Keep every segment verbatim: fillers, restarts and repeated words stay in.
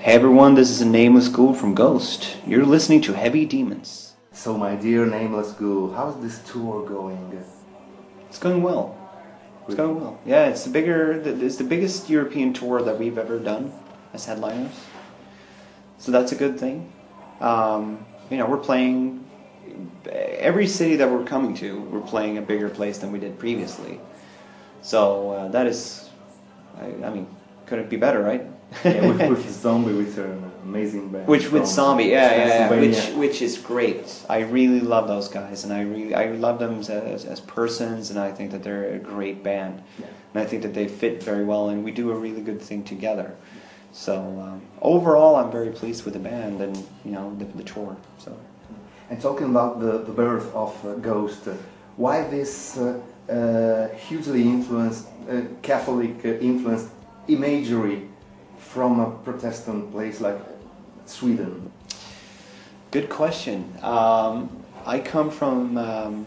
Hey everyone, this is a Nameless Ghoul from Ghost. You're listening to Heavy Demons. So my dear Nameless Ghoul, how's this tour going? It's going well. It's going well. Yeah, it's the bigger, it's the biggest European tour that we've ever done as headliners. So that's a good thing. Um, you know, we're playing every city that we're coming to. We're playing a bigger place than we did previously. So uh, that is, I, I mean, couldn't be better, right? Yeah, with, with Zombie, with an amazing band. Which with Zombie, yeah, yeah, yeah, which Pennsylvania. which is great. I really love those guys, and I really I love them as as, as persons, and I think that they're a great band, Yeah. and I think that they fit very well, and we do a really good thing together. So um, overall, I'm very pleased with the band and you know the, the tour. So. And talking about the, the birth of uh, Ghost, uh, why this uh, uh, hugely influenced, uh, Catholic uh, influenced imagery from a Protestant place like Sweden? Good question. Um, I come from um,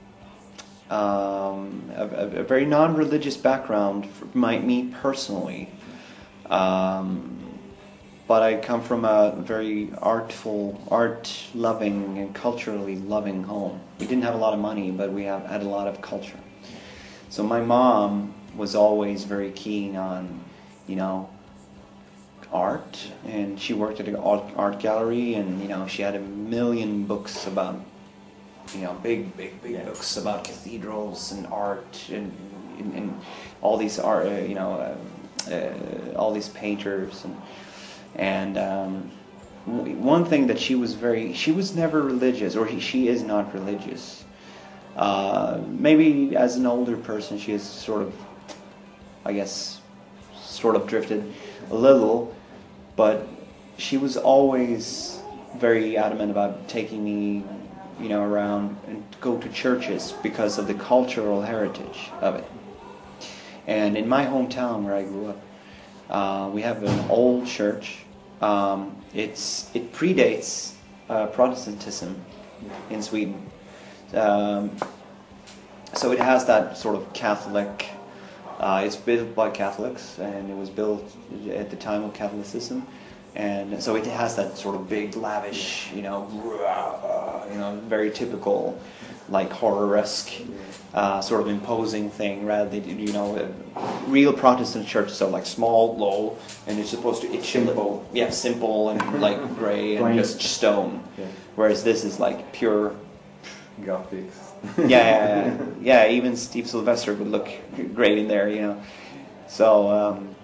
um, a, a very non-religious background, for my, me personally. Um, but I come from a very artful, art-loving and culturally loving home. We didn't have a lot of money, but we have, had a lot of culture. So my mom was always very keen on, you know, art, and she worked at an art, art gallery, and you know she had a million books about, you know, big, big, big Yeah. books about cathedrals and art and and, and all these art, uh, you know, uh, uh, all these painters and and um, w- one thing that she was very, she was never religious, or he, she is not religious. Uh, maybe as an older person, she has sort of, I guess, sort of drifted a little. But she was always very adamant about taking me, you know, around and go to churches because of the cultural heritage of it. And in my hometown where I grew up, uh, we have an old church. Um, it's it predates uh, Protestantism in Sweden, um, so it has that sort of Catholic. Uh, it's built by Catholics, and it was built at the time of Catholicism, and so it has that sort of big, lavish, you know, uh, you know, very typical, like horror-esque, uh, sort of imposing thing. Rather than, you know, uh, real Protestant churches are like small, low, and it's supposed to it's simple, yeah, simple and like gray and Plain. just stone. Yeah. Whereas this is like pure. Gothics. yeah, yeah, yeah, yeah. Even Steve Sylvester would look great in there, you know. So um,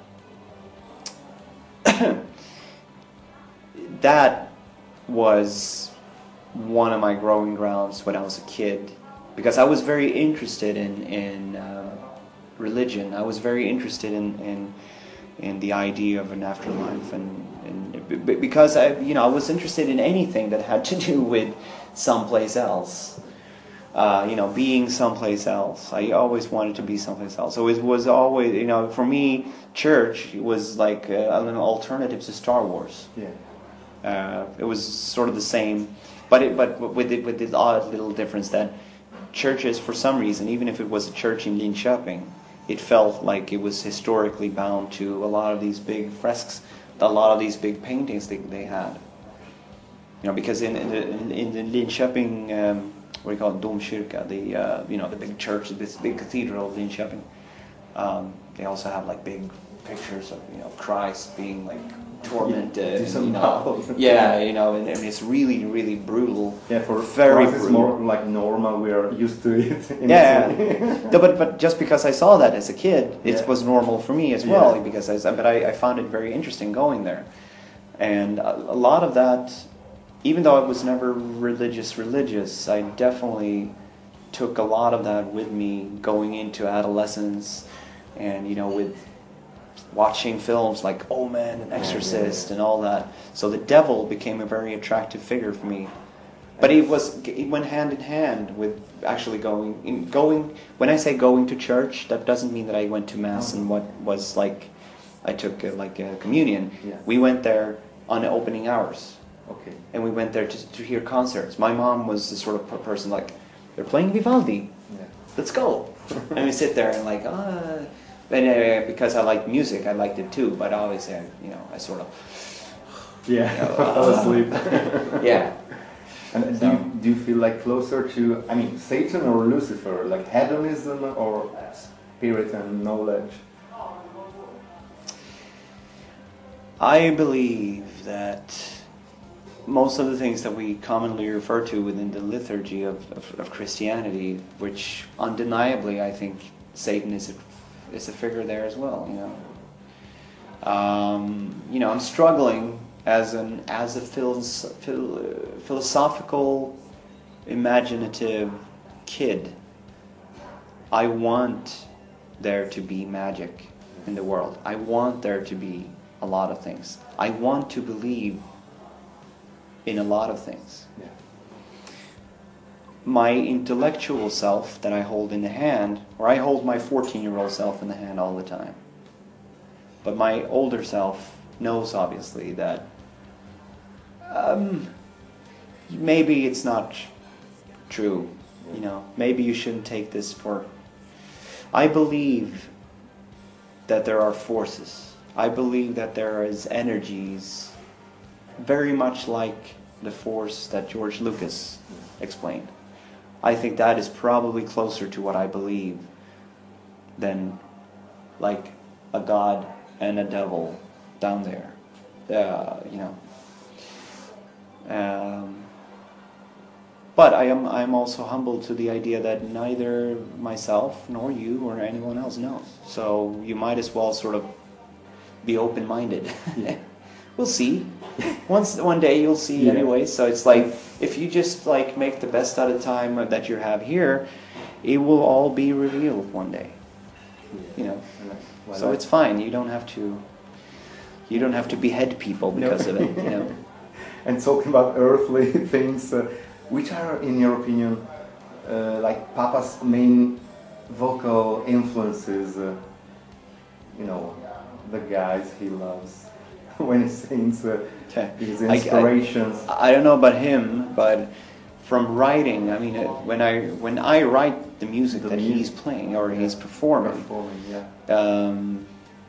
that was one of my growing grounds when I was a kid, because I was very interested in in uh, religion. I was very interested in in, in the idea of an afterlife, and, and b- because I, you know, I was interested in anything that had to do with someplace else. Uh, you know, being someplace else. I always wanted to be someplace else. So it was always, you know, for me, church was like uh, an alternative to Star Wars. Yeah. Uh, it was sort of the same, but it, but with it, with the odd little difference that churches, for some reason, even if it was a church in Linköping, it felt like it was historically bound to a lot of these big fresks, a lot of these big paintings they they had. You know, because in in the, in, in the Linköping. Um, what do you call it, Domkyrka, the uh, you know the big church, this big cathedral of Linköping. Um, they also have like big pictures of you know Christ being like tormented, Yeah, and, you know, yeah, you know, and, and it's really really brutal. Yeah, for very us it's brutal. more like normal. We are used to it. in Yeah, Italy. No, but but just because I saw that as a kid, it Yeah. was normal for me as well. Yeah. Because I, but I, I found it very interesting going there, and a, a lot of that. Even though I was never religious, religious, I definitely took a lot of that with me going into adolescence, and you know, with watching films like Omen and Exorcist and all that. So the devil became a very attractive figure for me. But it was it went hand in hand with actually going in, going. When I say going to church, that doesn't mean that I went to mass and what was like I took uh, like a communion. Yeah. We went there on opening hours. Okay. And we went there to, to hear concerts. My mom was the sort of per- person like, they're playing Vivaldi, Yeah. let's go. And we sit there and like, ah. And uh, because I liked music, I liked it too. But obviously, I, you know, I sort of Yeah, You know, fall asleep. yeah. And do, So- you, do you feel like closer to, I mean, Satan or Lucifer, like hedonism or spirit and knowledge? I believe that most of the things that we commonly refer to within the liturgy of, of, of Christianity, which undeniably I think Satan is a, is a figure there as well, you know. Um, you know, I'm struggling as an as a philos- phil- philosophical, imaginative kid. I want there to be magic in the world. I want there to be a lot of things. I want to believe in a lot of things. Yeah. My intellectual self that I hold in the hand, or I hold my fourteen-year-old self in the hand all the time. But my older self knows, obviously, that um, maybe it's not true. You know, maybe you shouldn't take this for... I believe that there are forces. I believe that there is energies very much like the force that George Lucas explained. I think that is probably closer to what I believe than like a god and a devil down there. Uh, you know. Um, but I am I am also humble to the idea that neither myself nor you or anyone else knows. So you might as well sort of be open-minded. Yeah. We'll see. Once one day you'll see Yeah. anyway. So it's like if you just like make the best out of time that you have here, it will all be revealed one day. You know. Well, So it's fine. You don't have to. You don't have to behead people because No. of it. You know. And talking about earthly things, uh, which are, in your opinion, uh, like Papa's main vocal influences? Uh, you know, the guys he loves when he sings, uh, Okay. his I- I- inspirations. I don't know about him, but from writing, I mean, uh, when I when I write the music The that music. he's playing or he's performing, Performing, yeah. um,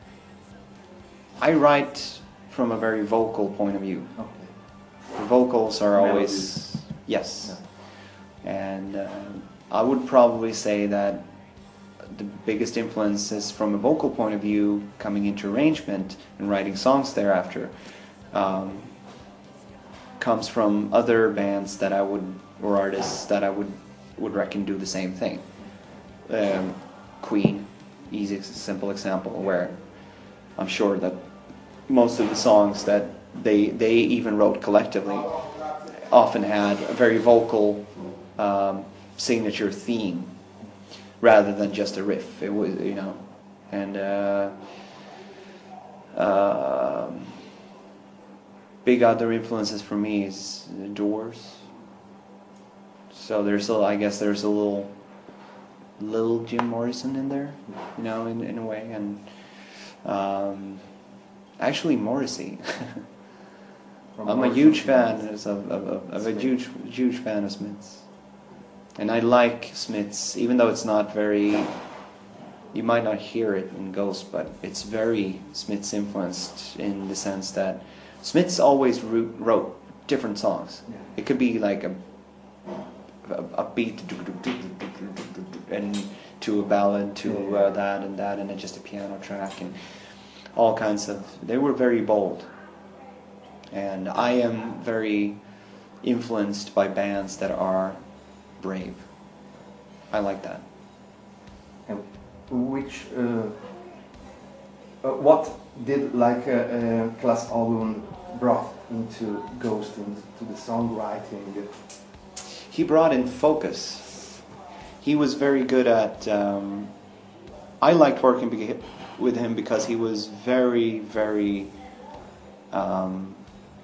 I write from a very vocal point of view. Okay. The vocals are Melodies. always yes, and um, I would probably say that the biggest influence is from a vocal point of view, coming into arrangement and writing songs thereafter. Um, comes from other bands that I would, or artists that I would would reckon do the same thing. Um, Queen, easy, simple example, where I'm sure that most of the songs that they they even wrote collectively often had a very vocal um, signature theme rather than just a riff. It was, you know, and. Uh, um, Big other influences for me is the Doors. So there's a, I guess there's a little, little Jim Morrison in there, you know, in in a way, and um, actually Morrissey. From I'm a Morrison huge to fan Morrison. of, of, of, of a Smith. huge huge fan of Smiths, and I like Smiths, even though it's not very. You might not hear it in Ghost, but it's very Smiths influenced in the sense that Smiths always wrote, wrote different songs. Yeah. It could be like a, a, a beat and to a ballad to uh, that and that and then just a piano track and all kinds of. They were very bold, and I am very influenced by bands that are brave. I like that. And which, uh, uh, what did like uh, uh, Klas Ahlund brought into Ghost, into the songwriting? He brought in focus. He was very good at. Um, I liked working beca- with him because he was very, very um,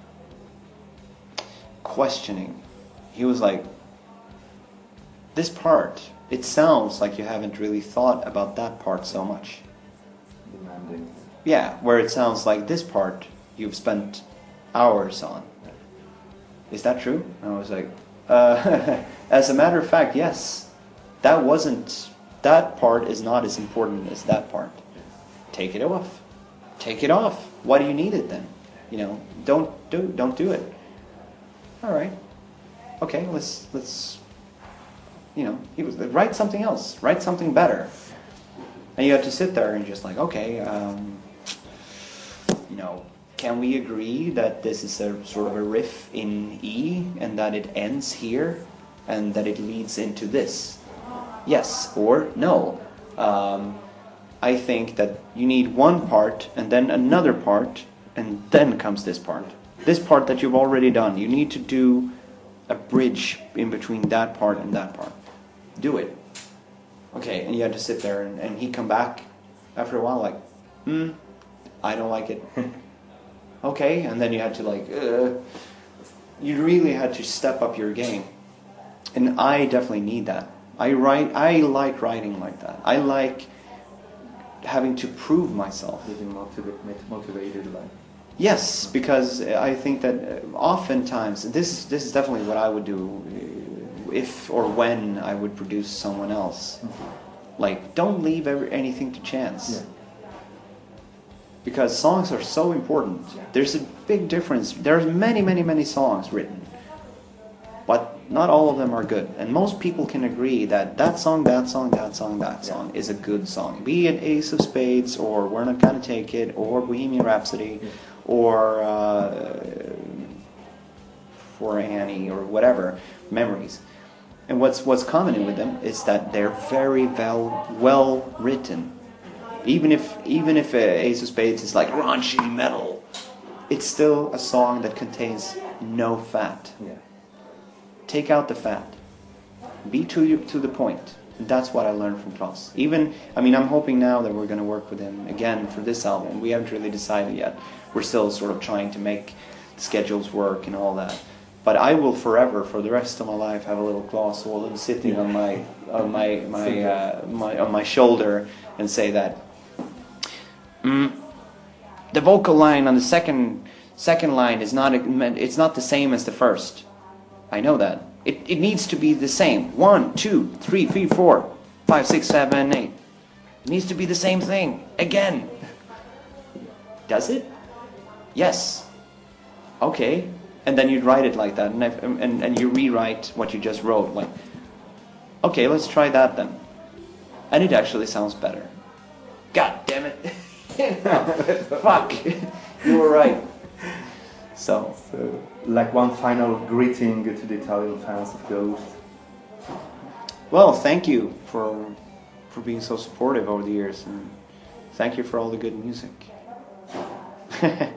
questioning. He was like, this part, it sounds like you haven't really thought about that part so much. Demanding. Yeah, where it sounds like this part you've spent hours on. Is that true? And I was like, uh, as a matter of fact, yes. That wasn't, that part is not as important as that part. Take it off. Take it off. Why do you need it then? You know, don't do don't do it. All right, okay, let's let's. You know, he was write something else, write something better, and you have to sit there and just like, okay, um, you know, can we agree that this is a sort of a riff in E and that it ends here and that it leads into this? Yes or no. Um, I think that you need one part and then another part and then comes this part. This part that you've already done. You need to do a bridge in between that part and that part. Do it. Okay, and you had to sit there and, and he'd come back after a while like, hmm, I don't like it. Okay, and then you had to like, uh, you really had to step up your game. And I definitely need that. I write, I like writing like that. I like having to prove myself. Living motivated, motivated life. Yes, because I think that oftentimes, this, this is definitely what I would do if or when I would produce someone else. Mm-hmm. Like, don't leave every, anything to chance. Yeah. Because songs are so important. There's a big difference. There's many, many, many songs written. But not all of them are good. And most people can agree that that song, that song, that song, that song yeah. is a good song. Be it Ace of Spades, or We're Not Gonna Take It, or Bohemian Rhapsody, yeah. or uh, For Annie, or whatever, Memories. And what's what's common with them is that they're very well well written. Even if even if uh, Ace of Spades is like raunchy metal, it's still a song that contains no fat. Yeah. Take out the fat. Be to you, to the point. And that's what I learned from Klaus. Even I mean, I'm hoping now that we're going to work with him again for this album. We haven't really decided yet. We're still sort of trying to make the schedules work and all that. But I will forever, for the rest of my life, have a little Klaus Olden sitting yeah. on my on my my, uh, my on my shoulder and say that mm, the vocal line on the second second line is not it's not the same as the first. I know that it it needs to be the same. One, two, three, three, four, five, six, seven, eight. It needs to be the same thing again. Does it? Yes. Okay. And then you'd write it like that, and, and and you rewrite what you just wrote. Like, okay, let's try that then. And it actually sounds better. God damn it! Fuck, you were right. So, so, like one final greeting to the Italian fans of Ghost. Well, thank you for for being so supportive over the years, and thank you for all the good music.